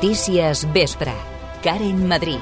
Notícies Vespre. Karen Madrid.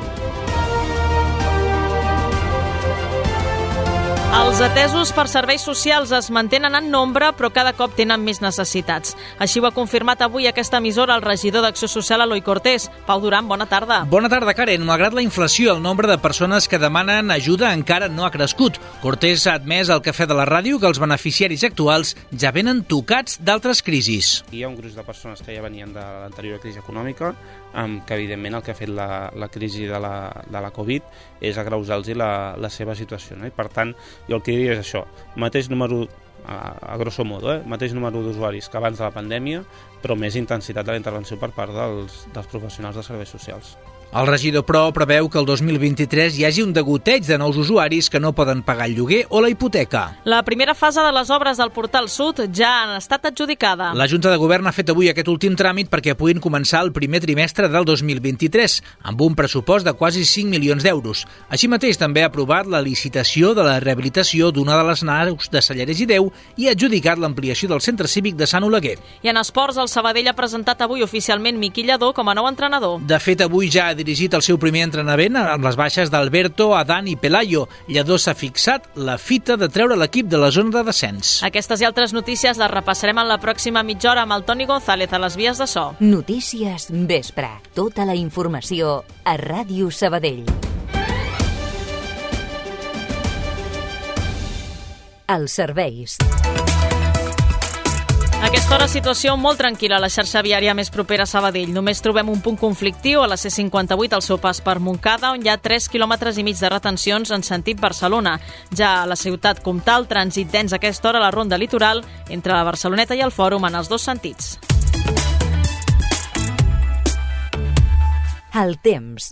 Els atesos per serveis socials es mantenen en nombre, però cada cop tenen més necessitats. Així ho ha confirmat avui aquesta emissora el regidor d'Acció Social, Eloi Cortés. Pau Duran, bona tarda. Bona tarda, Karen. Malgrat la inflació, el nombre de persones que demanen ajuda encara no ha crescut. Cortés ha admès al Cafè de la Ràdio que els beneficiaris actuals ja venen tocats d'altres crisis. Hi ha un gruix de persones que ja venien de l'anterior crisi econòmica, que evidentment el que ha fet la crisi de la Covid és agreujar-los la seva situació, no? I per tant, jo el que diria és això, mateix número, a grosso modo, mateix número d'usuaris que abans de la pandèmia, però més intensitat de la intervenció per part dels professionals de serveis socials. El regidor, però, preveu que el 2023 hi hagi un degoteig de nous usuaris que no poden pagar el lloguer o la hipoteca. La primera fase de les obres del Portal Sud ja han estat adjudicada. La Junta de Govern ha fet avui aquest últim tràmit perquè puguin començar el primer trimestre del 2023, amb un pressupost de quasi 5 milions d'euros. Així mateix també ha aprovat la licitació de la rehabilitació d'una de les naus de Salleres i Déu i ha adjudicat l'ampliació del centre cívic de Sant Oleguer. I en esports, el Sabadell ha presentat avui oficialment Miqui Lladó com a nou entrenador. De fet, avui ja ha dirigit el seu primer entrenament amb les baixes d'Alberto, Adán i Pelayo. Lladó s'ha fixat la fita de treure l'equip de la zona de descens. Aquestes i altres notícies les repassarem en la pròxima mitja hora amb el Toni González a les vies de so. Notícies Vespre. Tota la informació a Ràdio Sabadell. Els serveis. A aquesta hora, situació molt tranquil·la a la xarxa viària més propera a Sabadell. Només trobem un punt conflictiu a la C58 al seu pas per Montcada, on hi ha 3,5 quilòmetres de retencions en sentit Barcelona. Ja a la ciutat comtal, trànsit dens a aquesta hora a la ronda litoral entre la Barceloneta i el Fòrum en els dos sentits. El temps.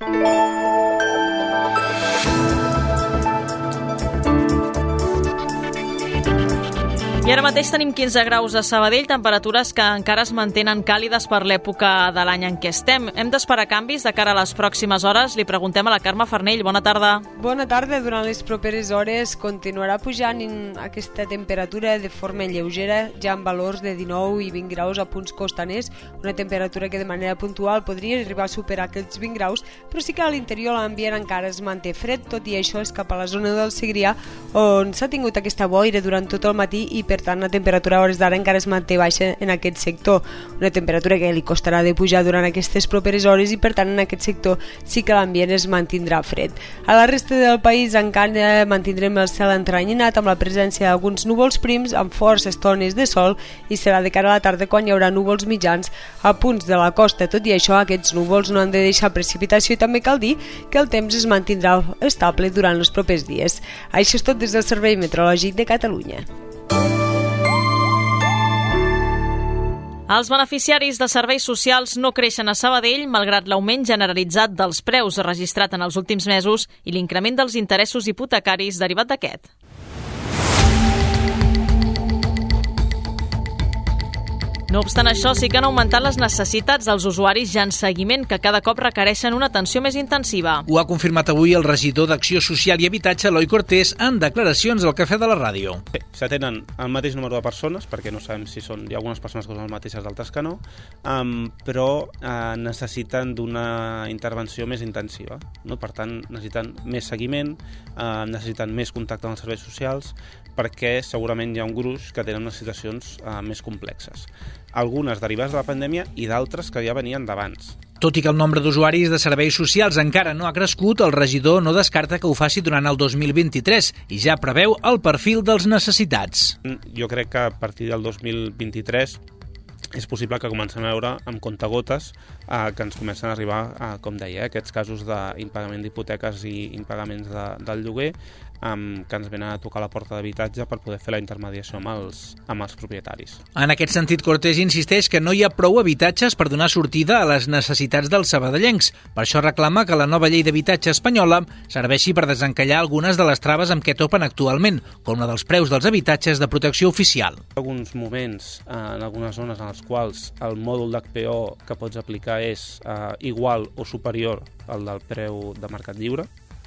I ara mateix tenim 15 graus a Sabadell, temperatures que encara es mantenen càlides per l'època de l'any en què estem. Hem d'esperar canvis de cara a les pròximes hores. Li preguntem a la Carme Farnell. Bona tarda. Bona tarda. Durant les properes hores continuarà pujant aquesta temperatura de forma lleugera, ja amb valors de 19 i 20 graus a punts costaners, una temperatura que de manera puntual podria arribar a superar aquests 20 graus, però sí que a l'interior l'ambient encara es manté fred, tot i això és cap a la zona del Segrià, on s'ha tingut aquesta boira durant tot el matí i per tant la temperatura a hores d'ara encara es manté baixa en aquest sector, una temperatura que li costarà de pujar durant aquestes properes hores i per tant en aquest sector sí que l'ambient es mantindrà fred. A la resta del país encara mantindrem el cel entrenyinat amb la presència d'alguns núvols prims amb forces estones de sol i serà de cara a la tarda quan hi haurà núvols mitjans a punts de la costa. Tot i això, aquests núvols no han de deixar precipitació i també cal dir que el temps es mantindrà estable durant els propers dies. Això és tot des del Servei Meteorològic de Catalunya. Els beneficiaris de serveis socials no creixen a Sabadell malgrat l'augment generalitzat dels preus registrat en els últims mesos i l'increment dels interessos hipotecaris derivat d'aquest. No obstant això, sí que han augmentat les necessitats dels usuaris ja en seguiment, que cada cop requereixen una atenció més intensiva. Ho ha confirmat avui el regidor d'Acció Social i Habitatge, Eloi Cortés, en declaracions al Cafè de la Ràdio. S'atenen el mateix número de persones, perquè no sabem si hi ha algunes persones que són les mateixes, d'altres que no, però necessiten d'una intervenció més intensiva, no? Per tant, necessiten més seguiment, necessiten més contacte amb els serveis socials, perquè segurament hi ha un gruix que tenen unes situacions més complexes. Algunes derivades de la pandèmia i d'altres que ja venien d'abans. Tot i que el nombre d'usuaris de serveis socials encara no ha crescut, el regidor no descarta que ho faci durant el 2023 i ja preveu el perfil dels necessitats. Jo crec que a partir del 2023 és possible que comencem a veure amb comptagotes que ens comencen a arribar, com deia, aquests casos d'impagament d'hipoteques i impagaments del lloguer que ens venen a tocar la porta d'habitatge per poder fer la intermediació amb els propietaris. En aquest sentit, Cortés insisteix que no hi ha prou habitatges per donar sortida a les necessitats dels sabadellencs. Per això reclama que la nova llei d'habitatge espanyola serveixi per desencallar algunes de les traves amb què topen actualment, com la dels preus dels habitatges de protecció oficial. En alguns moments, en algunes zones en les quals el mòdul d'HPO que pots aplicar és igual o superior al del preu de mercat lliure,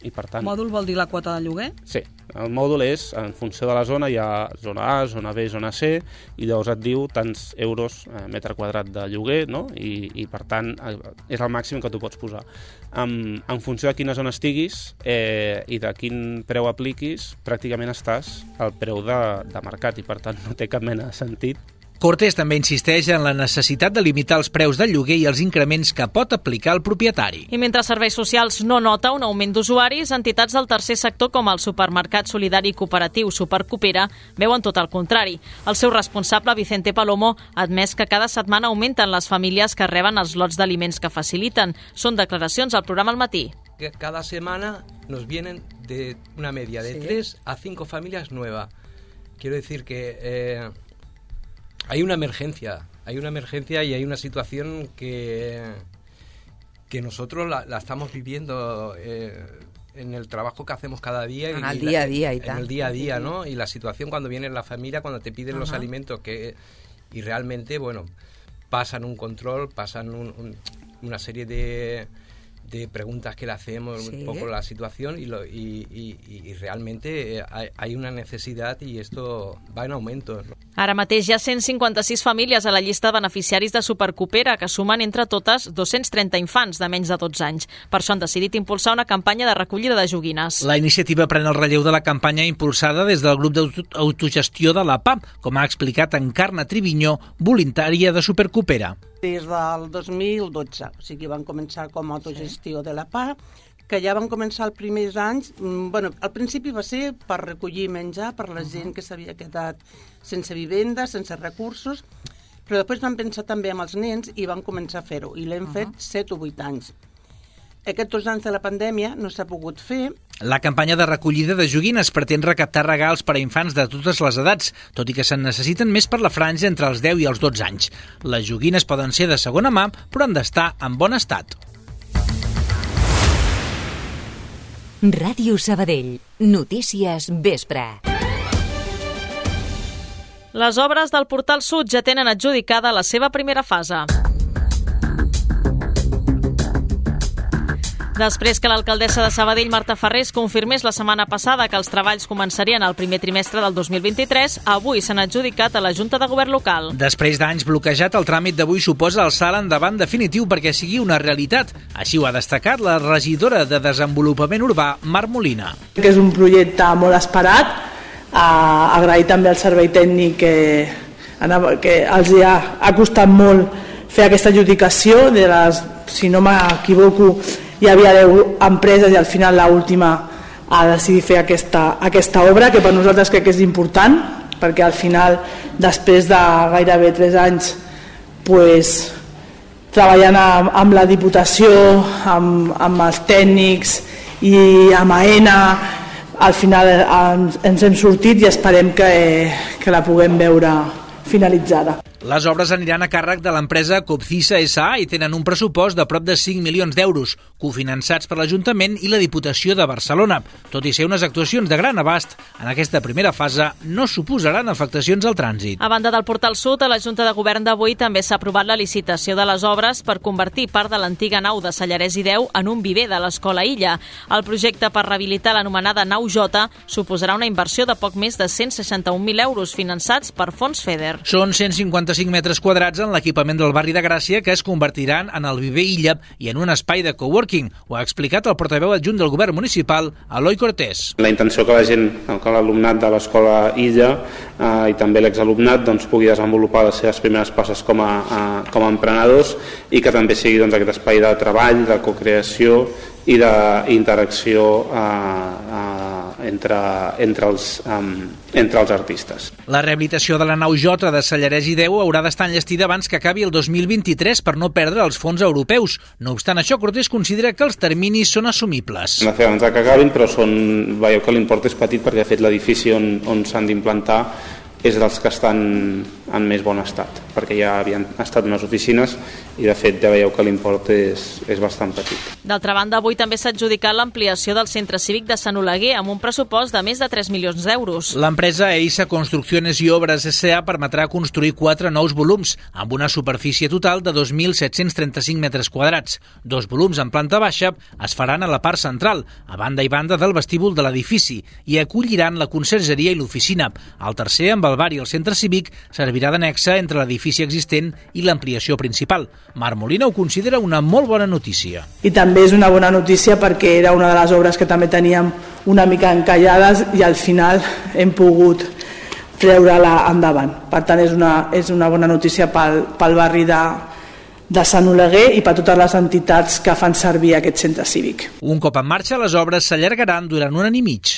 I per tant... Mòdul vol dir la quota de lloguer? Sí, el mòdul és, en funció de la zona, hi ha zona A, zona B, zona C, i llavors et diu tants euros metre quadrat de lloguer, no? I per tant, és el màxim que tu pots posar. En funció de quina zona estiguis i de quin preu apliquis, pràcticament estàs al preu de mercat, i per tant no té cap mena de sentit. Cortés també insisteix en la necessitat de limitar els preus del lloguer i els increments que pot aplicar el propietari. I mentre Serveis Socials no nota un augment d'usuaris, entitats del tercer sector com el Supermercat Solidari Cooperatiu Supercoopera veuen tot el contrari. El seu responsable, Vicente Palomo, ha admès que cada setmana augmenten les famílies que reben els lots d'aliments que faciliten. Són declaracions al programa Al Matí. Cada semana nos vienen de una media de 3 a 5 familias nuevas. Quiero decir que hay una emergencia y hay una situación que nosotros la estamos viviendo en el trabajo que hacemos cada día. En el día a día y tal. En el día a día, ¿no? Y la situación cuando viene la familia, cuando te piden los alimentos, y realmente, bueno, pasan un control, pasan una serie de preguntas que le hacemos, un poco la situación, y realmente hay una necesidad y esto va en aumento, ¿no? Ara mateix hi ha 156 famílies a la llista de beneficiaris de Supercoopera, que sumen entre totes 230 infants de menys de 12 anys. Per això han decidit impulsar una campanya de recollida de joguines. La iniciativa pren el relleu de la campanya impulsada des del grup d'autogestió de la PA, com ha explicat Encarna Triviñó, voluntària de Supercoopera. Des del 2012, o sigui, van començar com a autogestió de la PA, que ja van començar els primers anys. Bueno, al principi va ser per recollir menjar per la gent que s'havia quedat sense vivenda, sense recursos, però després van pensar també amb els nens i van començar a fer-ho, i l'hem fet 7 o 8 anys. Aquests 2 anys de la pandèmia no s'ha pogut fer. La campanya de recollida de joguines pretén recaptar regals per a infants de totes les edats, tot i que se'n necessiten més per la franja entre els 10 i els 12 anys. Les joguines poden ser de segona mà, però han d'estar en bon estat. Ràdio Sabadell. Notícies vespre. Les obres del Portal Sud ja tenen adjudicada la seva primera fase. Després que l'alcaldessa de Sabadell, Marta Ferrés, confirmés la setmana passada que els treballs començarien al primer trimestre del 2023, avui s'han adjudicat a la Junta de Govern local. Després d'anys bloquejat, el tràmit d'avui suposa alçar l'endavant definitiu perquè sigui una realitat. Així ho ha destacat la regidora de Desenvolupament Urbà, Mar Molina. Que és un projecte molt esperat. Agrair també al servei tècnic que els ha costat molt fer aquesta adjudicació. Si no m'equivoco, hi havia 10 empreses i al final l'última ha decidit fer aquesta obra, que per nosaltres crec que és important, perquè al final, després de gairebé 3 anys treballant amb la Diputació, amb els tècnics i amb AENA, al final ens hem sortit i esperem que la puguem veure finalitzada. Les obres aniran a càrrec de l'empresa Copcisa S.A. i tenen un pressupost de prop de 5 milions d'euros, cofinançats per l'Ajuntament i la Diputació de Barcelona. Tot i ser unes actuacions de gran abast, en aquesta primera fase no suposaran afectacions al trànsit. A banda del Portal Sud, a la Junta de Govern d'avui també s'ha aprovat la licitació de les obres per convertir part de l'antiga nau de Sallarès i Deu en un viver de l'Escola Illa. El projecte per rehabilitar l'anomenada nau J suposarà una inversió de poc més de 161.000 euros finançats per fons FEDER. Són 155 metres quadrats en l'equipament del barri de Gràcia que es convertiran en el viver Illa i en un espai de coworking. Ho ha explicat el portaveu adjunt del govern municipal, Eloi Cortés. La intenció que la gent, que l'alumnat de l'Escola Illa i també l'exalumnat pugui desenvolupar les seves primeres passes com a emprenedors i que també sigui aquest espai de treball, de cocreació i d'interacció entre els artistes. La rehabilitació de la nau J de Sallarès i Deu haurà d'estar enllestida abans que acabi el 2023 per no perdre els fons europeus. No obstant això, Cortés considera que els terminis són assumibles. Hem de fer abans que acabin, però veieu que l'import és petit perquè de fet l'edifici on s'han d'implantar és dels que estan en més bon estat, perquè ja havien estat unes oficines i de fet ja veieu que l'import és bastant petit. D'altra banda, avui també s'ha adjudicat l'ampliació del centre cívic de Sant Oleguer amb un pressupost de més de 3 milions d'euros. L'empresa EISA Construcciones i Obres S.A. permetrà construir 4 nous volums amb una superfície total de 2.735 metres quadrats. 2 volums en planta baixa es faran a la part central, a banda i banda del vestíbul de l'edifici, i acolliran la consergeria i l'oficina. El tercer, amb el bar i el centre cívic, servirà d'annexa entre l'edifici existent i l'ampliació principal. Mar Molina ho considera una molt bona notícia. I també és una bona notícia perquè era una de les obres que també teníem una mica encallades i al final hem pogut treure-la endavant. Per tant, és una bona notícia pel barri de Sant Oleguer i per totes les entitats que fan servir aquest centre cívic. Un cop en marxa, les obres s'allargaran durant un any i mig.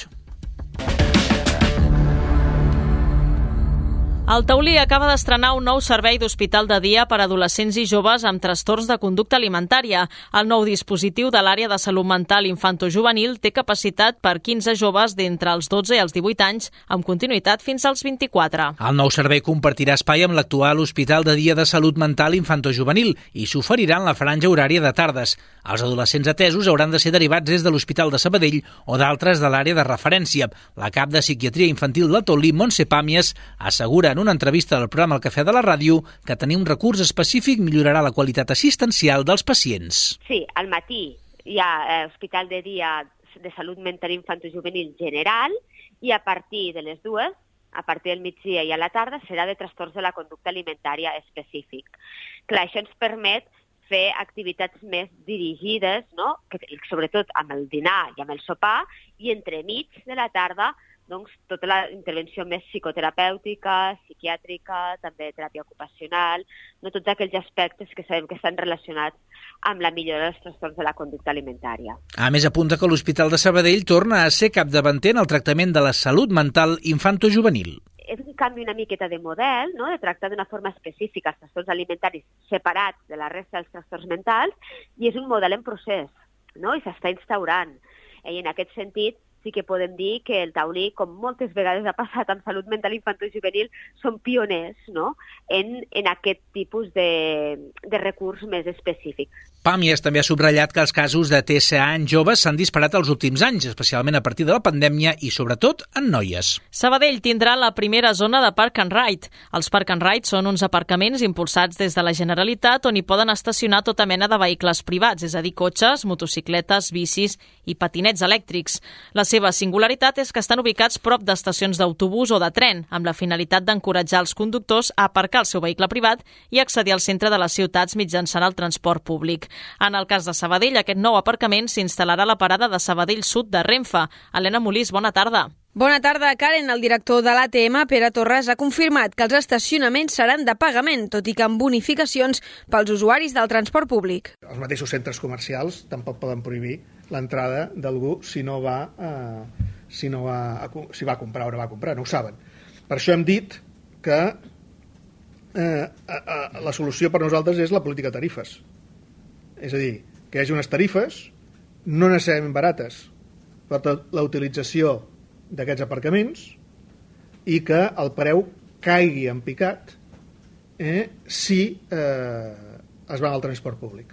El Taulí acaba d'estrenar un nou servei d'hospital de dia per a adolescents i joves amb trastorns de conducta alimentària. El nou dispositiu de l'àrea de salut mental infantojuvenil té capacitat per 15 joves d'entre els 12 i els 18 anys, amb continuïtat fins als 24. El nou servei compartirà espai amb l'actual Hospital de Dia de Salut Mental Infantojuvenil i s'oferirà en la franja horària de tardes. Els adolescents atesos hauran de ser derivats des de l'Hospital de Sabadell o d'altres de l'àrea de referència. La cap de Psiquiatria Infantil del Taulí, Montse Pàmies, assegura en una entrevista al programa El Cafè de la Ràdio que tenir un recurs específic millorarà la qualitat assistencial dels pacients. Sí, al matí hi ha Hospital de Dia de Salut Mental Infantojuvenil general i a partir de les 2, a partir del migdia i a la tarda, serà de trastorns de la conducta alimentària específic. Clar, això ens permet fer activitats més dirigides, no? Sobretot amb el dinar i amb el sopar, i entremig de la tarda doncs, tota la intervenció més psicoterapèutica, psiquiàtrica, també teràpia ocupacional, no tots aquells aspectes que sabem que estan relacionats amb la millora dels trastorns de la conducta alimentària. A més, apunta que l'Hospital de Sabadell torna a ser capdavanter en el tractament de la salut mental infantojuvenil. És un canvi una miqueta de model, no? De tractar d'una forma específica els trastorns alimentaris separats de la resta dels trastorns mentals, i és un model en procés, no? I s'està instaurant. I en aquest sentit, sí que podem dir que el Taulí, com moltes vegades ha passat amb salut mental infantojuvenil, són pioners, no? en aquest tipus de recurs més específic. Pàmies també ha subratllat que els casos de TSA en joves s'han disparat els últims anys, especialment a partir de la pandèmia i, sobretot, en noies. Sabadell tindrà la primera zona de Park and Ride. Els Park and Ride són uns aparcaments impulsats des de la Generalitat on hi poden estacionar tota mena de vehicles privats, és a dir, cotxes, motocicletes, bicis i patinets elèctrics. La seva singularitat és que estan ubicats prop d'estacions d'autobús o de tren, amb la finalitat d'encoratjar els conductors a aparcar el seu vehicle privat i accedir al centre de les ciutats mitjançant el transport públic. En el cas de Sabadell, aquest nou aparcament s'instal·larà a la parada de Sabadell Sud de Renfe. Helena Molís, bona tarda. Bona tarda, Karen. El director de l'ATM, Pere Torres, ha confirmat que els estacionaments seran de pagament, tot i que amb bonificacions pels usuaris del transport públic. Els mateixos centres comercials tampoc poden prohibir l'entrada d'algú si va comprar o no va comprar, no ho saben. Per això hem dit que la solució per nosaltres és la política de tarifes. És a dir, que hi hagi unes tarifes no necessàriament barates per la utilització d'aquests aparcaments i que el preu caigui en picat si es va al transport públic.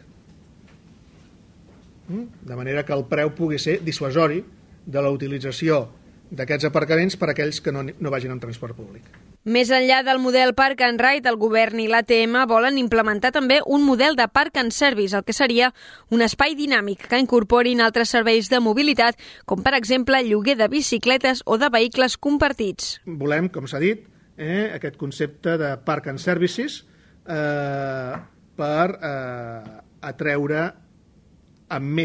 De manera que el preu pugui ser dissuasori de la utilització d'aquests aparcaments per a aquells que no vagin en transport públic. Més enllà del model Park and Ride, el govern i l'ATM volen implementar també un model de Park and Service, el que seria un espai dinàmic que incorporin altres serveis de mobilitat, com per exemple lloguer de bicicletes o de vehicles compartits. Volem, com s'ha dit, aquest concepte de Park and Services per atreure amb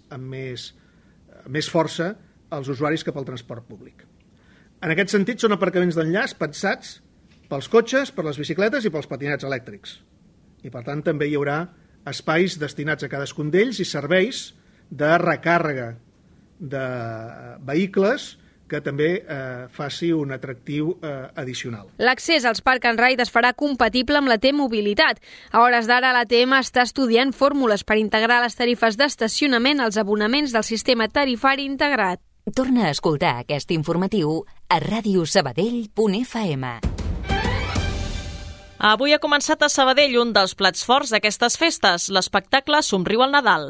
més força els usuaris cap al transport públic. En aquest sentit, són aparcaments d'enllaç pensats pels cotxes, per les bicicletes i pels patinets elèctrics. I, per tant, també hi haurà espais destinats a cadascun d'ells i serveis de recàrrega de vehicles que també faci un atractiu addicional. L'accés als Park and Ride es farà compatible amb la T-Mobilitat. A hores d'ara, l'ATM està estudiant fórmules per integrar les tarifes d'estacionament als abonaments del sistema tarifari integrat. Torna a escoltar aquest informatiu a radiosabadell.fm. Avui ha començat a Sabadell un dels plats forts d'aquestes festes, l'espectacle Somriu al Nadal.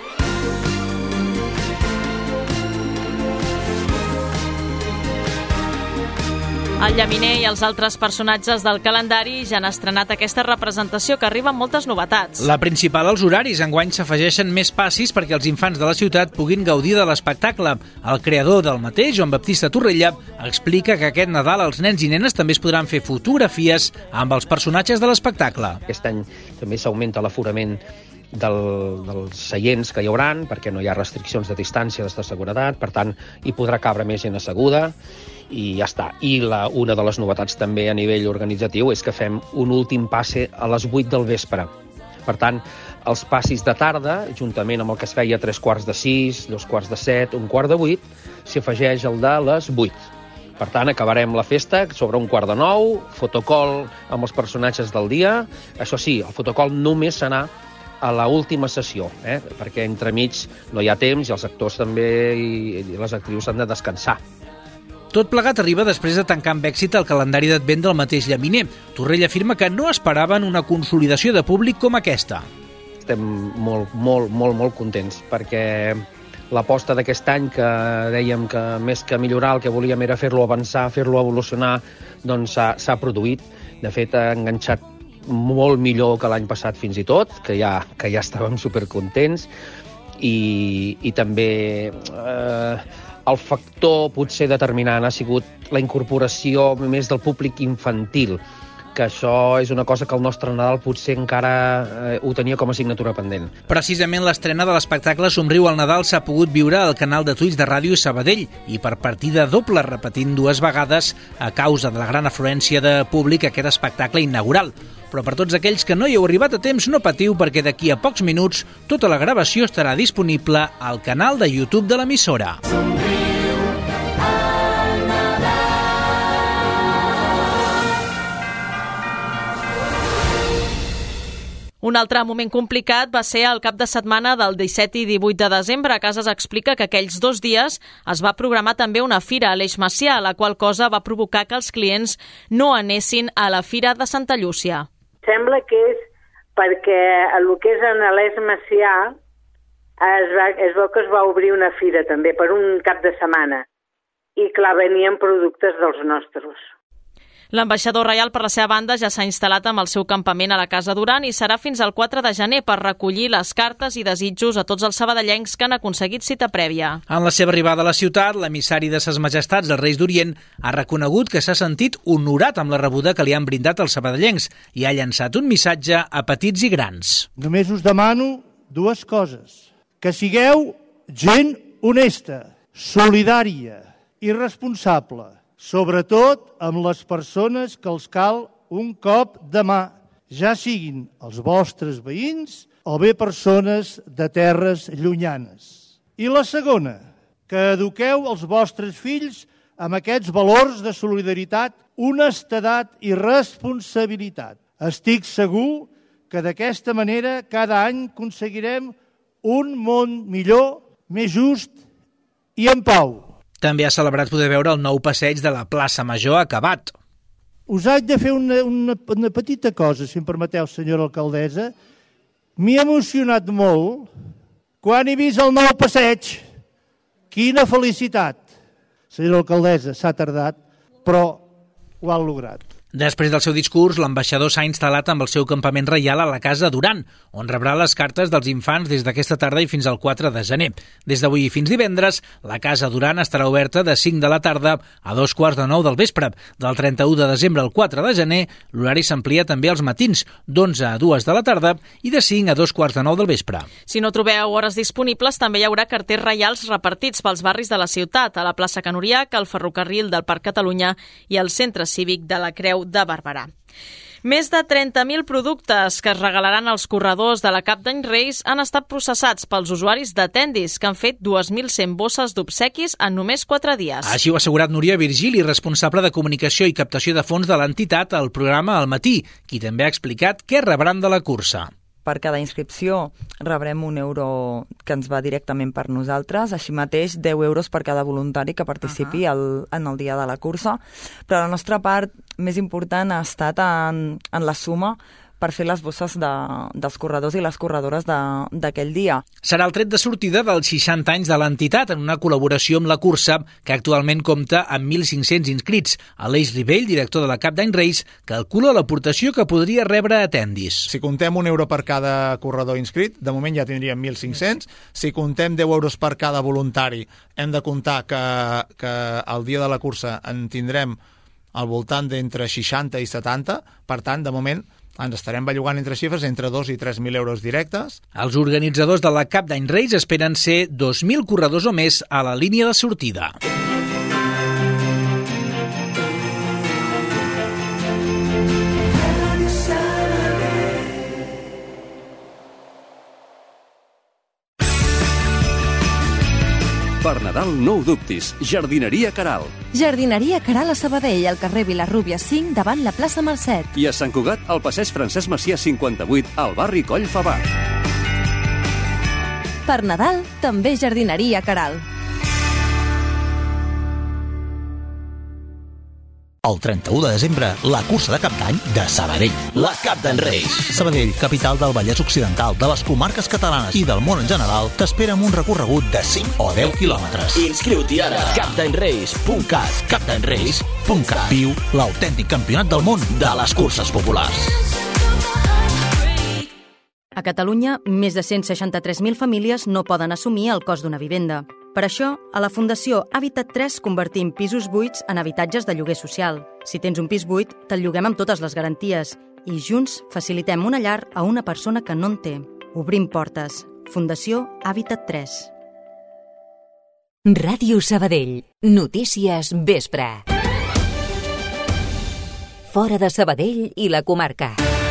El Llaminer i els altres personatges del calendari ja han estrenat aquesta representació que arriba amb moltes novetats. La principal, els horaris. Enguany s'afegeixen més passis perquè els infants de la ciutat puguin gaudir de l'espectacle. El creador del mateix, Joan Baptista Torrella, explica que aquest Nadal els nens i nenes també es podran fer fotografies amb els personatges de l'espectacle. Aquest any també s'augmenta l'aforament dels seients que hi hauran, perquè no hi ha restriccions de distància de seguretat, per tant, hi podrà cabre més gent asseguda, i ja està. I una de les novetats també a nivell organitzatiu és que fem un últim passe a les 8 del vespre. Per tant, els passis de tarda, juntament amb el que es feia a 3:45, 2:45, 7:45, s'hi afegeix el de les 8. Per tant, acabarem la festa sobre 8:45, fotocol amb els personatges del dia. Això sí, el fotocol només serà a la última sessió, perquè entremig no hi ha temps i els actors també i les actrius han de descansar. Tot plegat arriba després de tancar amb èxit el calendari d'advent del mateix Llaminer. Torrella afirma que no esperaven una consolidació de públic com aquesta. Estem molt contents, perquè l'aposta d'aquest any, que dèiem que més que millorar el que volíem era fer-lo avançar, fer-lo evolucionar, doncs s'ha produït. De fet, ha enganxat molt millor que l'any passat fins i tot, que ja estàvem supercontents, i també el factor potser determinant ha sigut la incorporació més del públic infantil, que això és una cosa que el nostre Nadal potser encara ho tenia com a assignatura pendent. Precisament l'estrena de l'espectacle Somriu al Nadal s'ha pogut viure al canal de Twitch de Ràdio Sabadell i per partida doble, repetint 2 vegades a causa de la gran afluència de públic a aquest espectacle inaugural. Però per tots aquells que no hi heu arribat a temps, no patiu, perquè d'aquí a pocs minuts tota la gravació estarà disponible al canal de YouTube de l'emissora. Un altre moment complicat va ser el cap de setmana del 17 i 18 de desembre. Casas explica que aquells 2 dies es va programar també una fira a l'Eix Macià, la qual cosa va provocar que els clients no anessin a la Fira de Santa Llúcia. Sembla que és perquè el que és en l'Eix Macià es veu que es va obrir una fira també per un cap de setmana i clar, venien productes dels nostres. L'ambaixador reial, per la seva banda, ja s'ha instal·lat amb el seu campament a la Casa Duran i serà fins al 4 de gener per recollir les cartes i desitjos a tots els sabadellencs que han aconseguit cita prèvia. En la seva arribada a la ciutat, l'emissari de Ses Majestats, els Reis d'Orient, ha reconegut que s'ha sentit honorat amb la rebuda que li han brindat els sabadellencs i ha llançat un missatge a petits i grans. Només us demano 2 coses. Que sigueu gent honesta, solidària i responsable, sobretot amb les persones que els cal un cop de mà, ja siguin els vostres veïns o bé persones de terres llunyanes. I la segona, que eduqueu els vostres fills amb aquests valors de solidaritat, honestedat i responsabilitat. Estic segur que d'aquesta manera cada any aconseguirem un món millor, més just i en pau. També ha celebrat poder veure el nou passeig de la plaça Major acabat. Us haig de fer una petita cosa, si em permeteu, senyora alcaldessa. M'he emocionat molt quan he vist el nou passeig. Quina felicitat! Senyora alcaldessa, s'ha tardat, però ho ha lograt. Després del seu discurs, l'ambaixador s'ha instal·lat amb el seu campament reial a la Casa Duran, on rebrà les cartes dels infants des d'aquesta tarda i fins al 4 de gener. Des d'avui i fins divendres, la Casa Duran estarà oberta de 5 de la tarda a 2:45 del vespre. Del 31 de desembre al 4 de gener, l'horari s'amplia també als matins, d'11 a 2 de la tarda i de 5 a 2:45 del vespre. Si no trobeu hores disponibles, també hi haurà carters reials repartits pels barris de la ciutat, a la plaça Can Uriac, al ferrocarril del Parc Catalunya i al centre cívic de la Creu de Barberà. Més de 30.000 productes que es regalaran als corredors de la Cap d'Any Reis han estat processats pels usuaris de Tendis, que han fet 2.100 bosses d'obsequis en només 4 dies. Així ho ha assegurat Núria Virgili, responsable de comunicació i captació de fons de l'entitat al programa Al Matí, qui també ha explicat què rebran de la cursa. per cada inscripció rebrem €1 que ens va directament per nosaltres, així mateix 10 euros per cada voluntari que participi en el dia de la cursa, però la nostra part més important ha estat en la suma per fer les bosses dels corredors i les corredores d'aquell dia. Serà el tret de sortida dels 60 anys de l'entitat en una col·laboració amb la cursa, que actualment compta amb 1.500 inscrits. Aleix Ribell, director de la Cap d'Any Reis, calcula l'aportació que podria rebre Attendis. Si comptem €1 per cada corredor inscrit, de moment ja tindríem 1.500. Si comptem 10 euros per cada voluntari, hem de comptar que el dia de la cursa en tindrem al voltant d'entre 60 i 70. Per tant, de moment, ens estarem bellugant entre xifres entre 2 i 3.000 euros directes. Els organitzadors de la Cap d'Any Reis esperen ser 2.000 corredors o més a la línia de sortida. Per Nadal no ho dubtis, Jardineria Caral. Jardineria Caral a Sabadell, al carrer Vilarrúbia 5, davant la plaça Mercè. I a Sant Cugat, al passeig Francesc Macià 58, al barri Coll Favar. Per Nadal, també Jardineria Caral. El 31 de desembre, la cursa de Cap d'Any de Sabadell. La Cap d'Any Reis. Sabadell, capital del Vallès Occidental, de les comarques catalanes i del món en general, t'espera amb un recorregut de 5 o 10 quilòmetres. Inscriu-t'hi ara. capdanyreis.cat. capdanyreis.cat. Viu l'autèntic campionat del món de les curses populars. A Catalunya, més de 163.000 famílies no poden assumir el cost d'una vivenda. Per això, a la Fundació Habitat 3 convertim pisos buits en habitatges de lloguer social. Si tens un pis buit, te'l lloguem amb totes les garanties i junts facilitem una llar a una persona que no en té. Obrim portes. Fundació Habitat 3. Ràdio Sabadell. Notícies vespre. Fora de Sabadell i la comarca.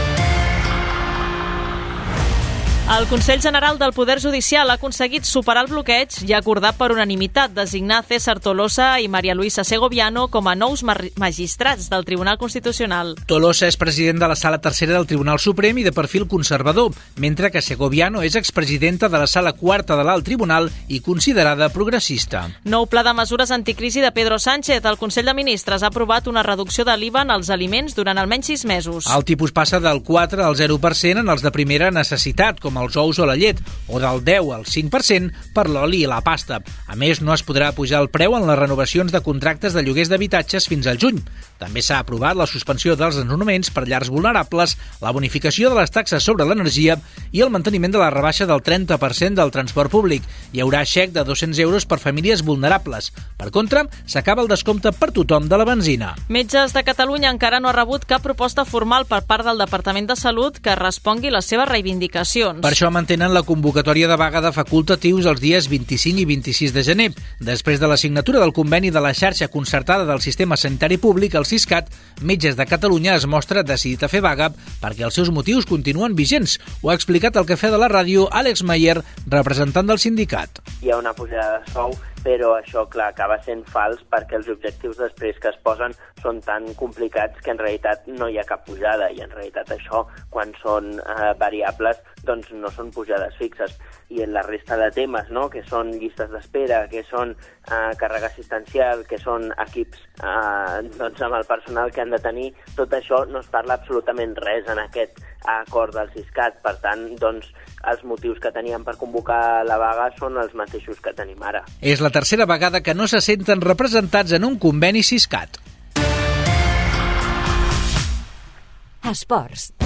El Consell General del Poder Judicial ha aconseguit superar el bloqueig i ha acordat per unanimitat designar César Tolosa i María Luisa Segoviano com a nous magistrats del Tribunal Constitucional. Tolosa és president de la Sala Tercera del Tribunal Suprem i de perfil conservador, mentre que Segoviano és expresidenta de la Sala Quarta de l'Alt Tribunal i considerada progressista. Nou pla de mesures anticrisi de Pedro Sánchez. El Consell de Ministres ha aprovat una reducció de l'IVA en els aliments durant almenys 6 mesos. El tipus passa del 4 al 0% en els de primera necessitat, com els ous o la llet, o del 10 al 5% per l'oli i la pasta. A més, no es podrà pujar el preu en les renovacions de contractes de lloguers d'habitatges fins al juny. També s'ha aprovat la suspensió dels desnonaments per llars vulnerables, la bonificació de les taxes sobre l'energia i el manteniment de la rebaixa del 30% del transport públic. Hi haurà xec de 200 euros per famílies vulnerables. Per contra, s'acaba el descompte per tothom de la benzina. Metges de Catalunya encara no ha rebut cap proposta formal per part del Departament de Salut que respongui les seves reivindicacions. Per això mantenen la convocatòria de vaga de facultatius els dies 25 i 26 de gener. Després de la signatura del conveni de la xarxa concertada del sistema sanitari públic, el Siscat, Metges de Catalunya es mostra decidit a fer vaga perquè els seus motius continuen vigents. Ho ha explicat al Cafè de la Ràdio Àlex Mayer, representant del sindicat. Hi ha una pujada de sou, però això, clar, acaba sent fals perquè els objectius després que es posen són tan complicats que en realitat no hi ha cap pujada i en realitat això, quan són variables, doncs no són pujades fixes. I en la resta de temes, no?, que són llistes d'espera, que són càrrega assistencial, que són equips doncs amb el personal que han de tenir, tot això no es parla absolutament res en aquest acord del Siscat. Per tant, doncs, els motius que teníem per convocar la vaga són els mateixos que tenim ara. És la tercera vegada que no se senten representats en un conveni Siscat. Esports.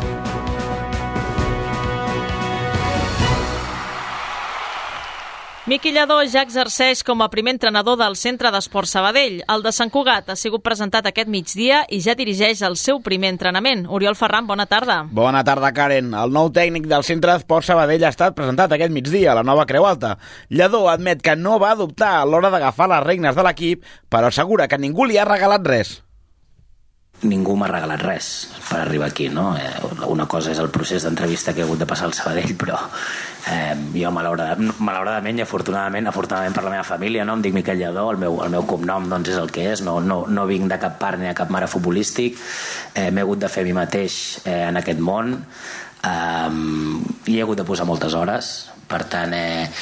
Miqui Lladó ja exerceix com a primer entrenador del Centre d'Esport Sabadell. El de Sant Cugat ha sigut presentat aquest migdia i ja dirigeix el seu primer entrenament. Oriol Ferran, bona tarda. Bona tarda, Karen. El nou tècnic del Centre d'Esport Sabadell ha estat presentat aquest migdia a la nova Creu Alta. Lladó admet que no va dubtar a l'hora d'agafar les regnes de l'equip, però assegura que ningú li ha regalat res. Ningú m'ha regalat res per arribar aquí, no? Una cosa és el procés d'entrevista que he hagut de passar al Sabadell, però jo malauradament i afortunadament per la meva família, no? Em dic Miquel Lladó, el meu cognom doncs és el que és, no vinc de cap part ni de cap mare futbolístic, m'he hagut de fer a mi mateix en aquest món, Hi he hagut de posar moltes hores, per tant,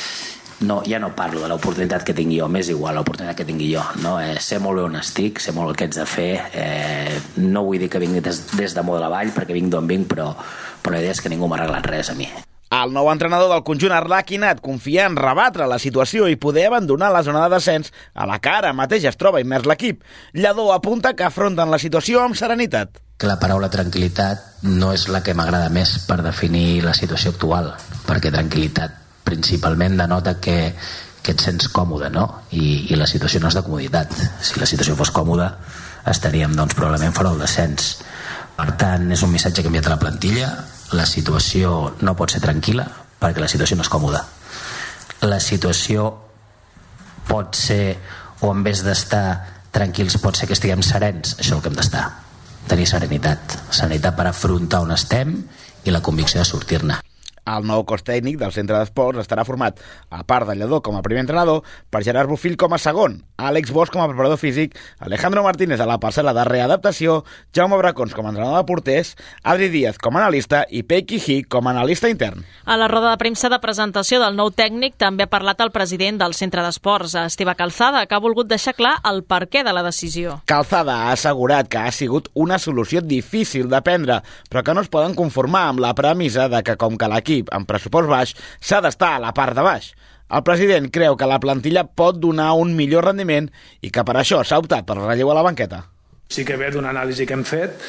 ja no parlo de l'oportunitat que tingui jo, m'és igual l'oportunitat que tingui jo, no? Sé molt bé on estic, sé molt el que ets de fer, no vull dir que vingui des de molt de la vall, perquè vinc d'on vinc, però la idea és que ningú m'ha arreglat res a mi. El nou entrenador del conjunt arlequinat confia en rebatre la situació i poder abandonar la zona de descens a la que ara mateix es troba immers l'equip. Lledó apunta que afronten la situació amb serenitat. Que la paraula tranquil·litat no és la que m'agrada més per definir la situació actual, perquè tranquil·litat principalment denota que et sents còmode, no? I la situació no és de comoditat. Si la situació fos còmoda estaríem probablement fora del descens. Per tant, és un missatge que he enviat a la plantilla. La situació no pot ser tranquil·la perquè la situació no és còmoda. La situació pot ser, o en vez d'estar tranquils, pot ser que estiguem serens. Això és el que hem d'estar. Tenir serenitat. Serenitat per afrontar on estem i la convicció de sortir-ne. El nou cos tècnic del centre d'esports estarà format, a part de Lledó com a primer entrenador, per Gerard Bofill com a segon, Àlex Bosch com a preparador físic, Alejandro Martínez a la parcel·la de readaptació, Jaume Bracons com a entrenador de porters, Adri Díaz com a analista i Pequi Hi com a analista intern. A la roda de premsa de presentació del nou tècnic també ha parlat el president del centre d'esports, Esteve Calzada, que ha volgut deixar clar el perquè de la decisió. Calzada ha assegurat que ha sigut una solució difícil de prendre, però que no es poden conformar amb la premissa de que com que l'equip amb pressupost baix s'ha d'estar a la part de baix. El president creu que la plantilla pot donar un millor rendiment i que per això s'ha optat per relleu a la banqueta. Sí que ve d'una anàlisi que hem fet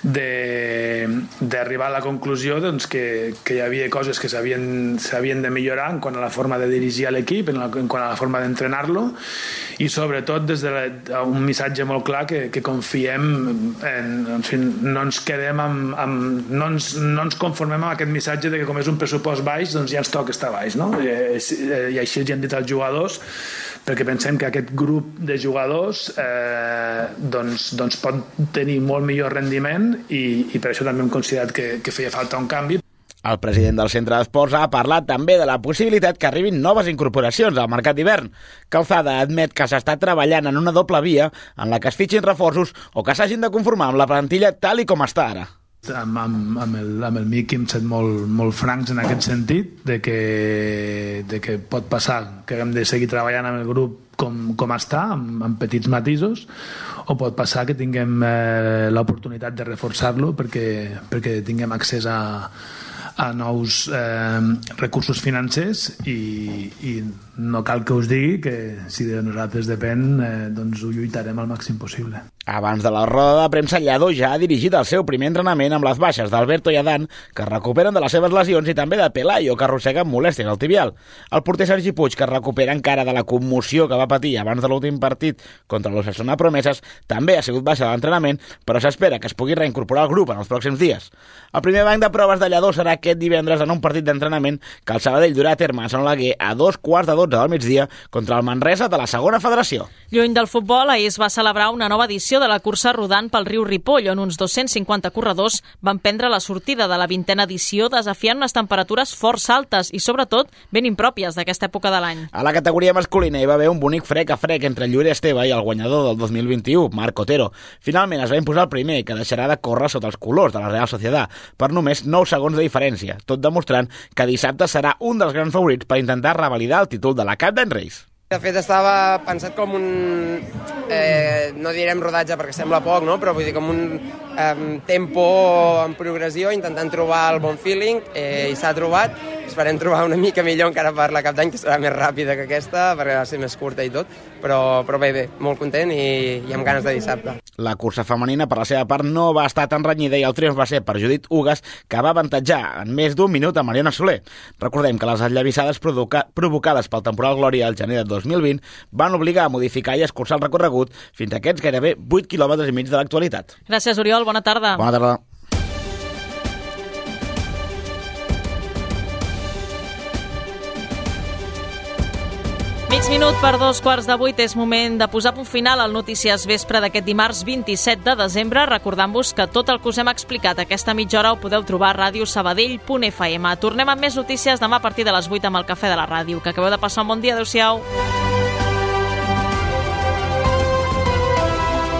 d'arribar a la conclusió que hi havia coses que s'havien de millorar en quant a la forma de dirigir l'equip, en quant a la forma d'entrenar-lo i sobretot des d'un missatge molt clar que confiem no ens quedem no ens conformem amb aquest missatge de que com és un pressupost baix doncs ja ens toca estar baix, no? I així els hem dit als jugadors, perquè pensem que aquest grup de jugadors doncs pot tenir molt millor rendiment i per això també hem considerat que feia falta un canvi. El president del centre d'esports ha parlat també de la possibilitat que arribin noves incorporacions al mercat d'hivern. Calzada admet que s'està treballant en una doble via en la que es fitxin reforços o que s'hagin de conformar amb la plantilla tal i com està ara. Amb el Miqui hem estat molt francs en aquest sentit de que pot passar que haguem de seguir treballant amb el grup com està, amb petits matisos, o pot passar que tinguem l'oportunitat de reforçar-lo perquè tinguem accés a nous recursos financers i no cal que us digui que si de nosaltres depèn doncs ho lluitarem al màxim possible. Abans de la roda de premsa, Lledó ja ha dirigit el seu primer entrenament amb les baixes d'Alberto i Adán, que recuperen de les seves lesions, i també de Pelayo, que arrossega molèsties al tibial. El porter Sergi Puig, que recupera encara de la commoció que va patir abans de l'últim partit contra l'Osasuna Promeses, també ha sigut baixa de l'entrenament, però s'espera que es pugui reincorporar al grup en els pròxims dies. El primer banc de proves de Lledó serà aquest divendres en un partit d'entrenament que el Sabadell durà a terme a Sant Oleguer a 2:15 del migdia contra el Manresa de la segona federació. Lluny del futbol, ahir es va celebrar una nova edició de la cursa rodant pel riu Ripoll, on uns 250 corredors van prendre la sortida de la 20a edició desafiant unes temperatures força altes i, sobretot, ben impròpies d'aquesta època de l'any. A la categoria masculina hi va haver un bonic frec a frec entre el Llorer Esteve i el guanyador del 2021, Marc Otero. Finalment es va imposar el primer, que deixarà de córrer sota els colors de la Real Sociedad per només 9 segons de diferència, tot demostrant que dissabte serà un dels grans favorits per intentar revalidar el títol de la Captain Race. De fet, estava pensat com un, no direm rodatge perquè sembla poc, no? Però vull dir com un tempo en progressió, intentant trobar el bon feeling, i s'ha trobat. Esperem trobar una mica millor encara per la Cap d'Any, que serà més ràpida que aquesta, perquè va ser més curta i tot, però bé, molt content i amb ganes de dissabte. La cursa femenina, per la seva part, no va estar tan renyida i el triomf va ser per Judit Ugas, que va avantatjar en més d'un minut a Mariona Soler. Recordem que les esllavissades provocades pel temporal Glòria al gener de 2020 van obligar a modificar i escurçar el recorregut fins a aquests gairebé 8 quilòmetres i mig de l'actualitat. Gràcies, Oriol. Bona tarda. Bona tarda. Mig minut per 2:15 és moment de posar punt final al Notícies Vespre d'aquest dimarts 27 de desembre, recordant-vos que tot el que us hem explicat aquesta mitja hora ho podeu trobar a radiosabadell.fm. Tornem amb més notícies demà a partir de les 8 amb el Cafè de la Ràdio. Que acabeu de passar un bon dia. Adéu-siau.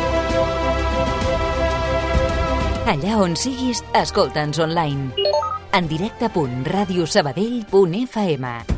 Allà on siguis, escolta'ns online. en directe.radiosabadell.fm.